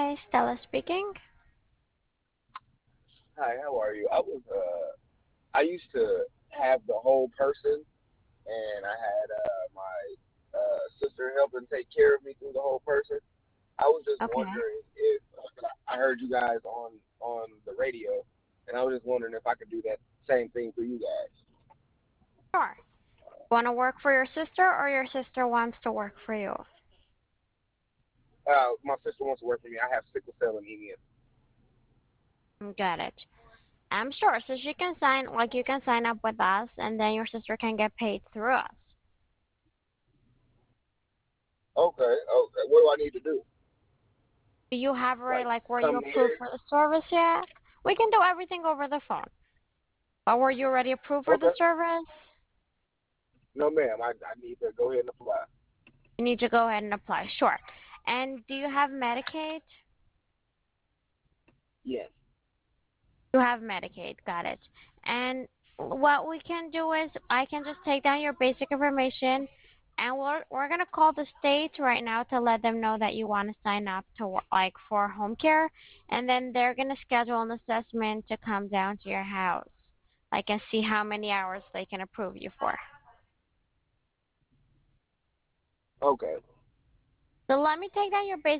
Hi, Stella speaking. Hi, how are you? I used to have the whole person, and I had my sister helping take care of me through the whole person. I was just Okay. wondering if I heard you guys on the radio, and I was just wondering if I could do that same thing for you guys. Sure. Want to work for your sister or your sister wants to work for you? My sister wants to work for me. I have sickle cell anemia. Got it. I'm sure. So she can sign, like you can sign up with us and then your sister can get paid through us. Okay, okay. What do I need to do? Do you have already, Like like, were you come approved here? for the service yet? We can do everything over the phone. But were you already approved for the Okay. service? No, ma'am. I need to go ahead and apply. You need to go ahead and apply. Sure. And do you have Medicaid? Yes. You have Medicaid. Got it. And what we can do is I can just take down your basic information and we're gonna call the state right now to let them know that you want to sign up to like for home care, and then they're gonna schedule an assessment to come down to your house. I can see how many hours they can approve you for. Okay. So let me take down your basic